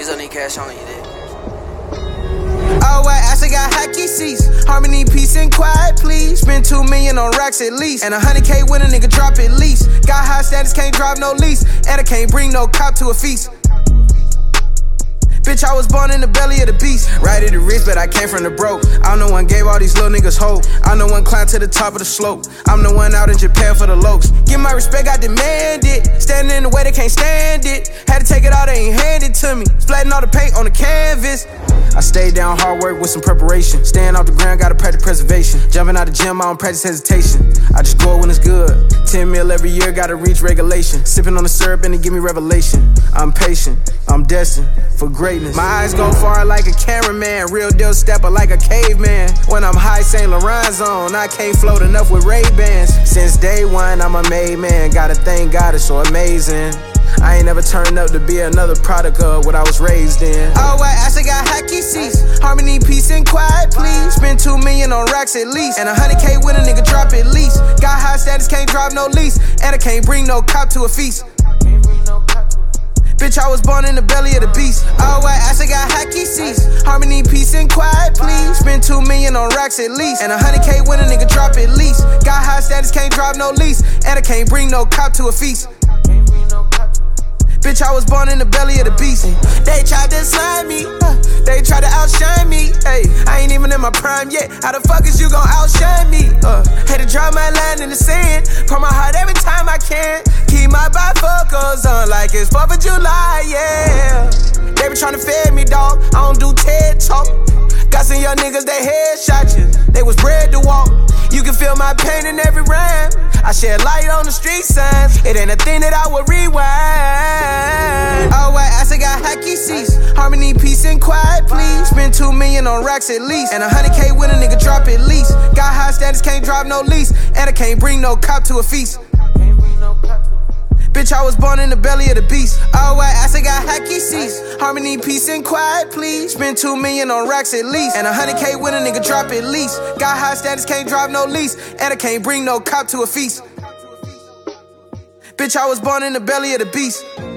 still need cash on you, dude. All white, I still got hockey seats. Harmony, peace, and quiet, please. Spend 2 million on racks at least. And 100K when a nigga drop at least. Got high status, can't drive no lease. And I can't bring no cop to a feast. Bitch, I was born in the belly of the beast. Right at the wrist, but I came from the broke. I'm the one gave all these little niggas hope. I'm the one climbed to the top of the slope. I'm the one out in Japan for the lokes. Give my respect, I demand it. Standing in the way, they can't stand it. Had to take it all, they ain't hand it to me. Splatting all the paint on the canvas. I stayed down, hard work with some preparation. Staying off the ground, gotta practice preservation. Jumping out the gym, I don't practice hesitation. I just go when it's good. 10 mil every year, gotta reach regulation. Sipping on the syrup and it give me revelation. I'm patient, I'm destined for greatness. My eyes go far like a cameraman. Real deal stepper like a caveman. When I'm high, St. Laurent's on. I can't float enough with Ray-Bans. Since day one, I'm a made man. Gotta thank God, it's so amazing. I ain't never turned up to be another product of what I was raised in. All white, I still got hockey seats. Harmony, peace, and quiet, please. Spend 2 million on racks at least. And 100K when a nigga drop at least. Got high status, can't drive no lease. And I can't bring no cop to a feast. Bitch, I was born in the belly of the beast. All white, I still got hockey seats. Harmony, peace, and quiet, please. Spend 2 million on racks at least. And 100K when a nigga drop at least. Got high status, can't drive no lease. And I can't bring no cop to a feast. Bitch, I was born in the belly of the beast. They tried to slime me, they tried to outshine me. Ay, I ain't even in my prime yet. How the fuck is you gon' outshine me? Had to draw my line in the sand. Pour my heart every time I can. Keep my bifocals on like it's 4th of July, yeah. They be tryna fed me, dog. I don't do TED Talk. Got some young niggas, they headshot you. They was bred to walk. You can feel my pain in every rhyme. I shed light on the street signs. It ain't a thing that I would rewind. All white, I still got hockey seats. Harmony, peace, and quiet, please. Spend 2 million on racks at least. And 100K when a nigga drop at least. Got high status, can't drive no lease. And I can't bring no cop to a feast. Bitch, I was born in the belly of the beast. All white, I still got hockey seats. Harmony, peace, and quiet, please. Spend 2 million on racks at least. And 100K when a nigga drop at least. Got high status, can't drive no lease. And I can't bring no cop to a feast. Bitch, I was born in the belly of the beast.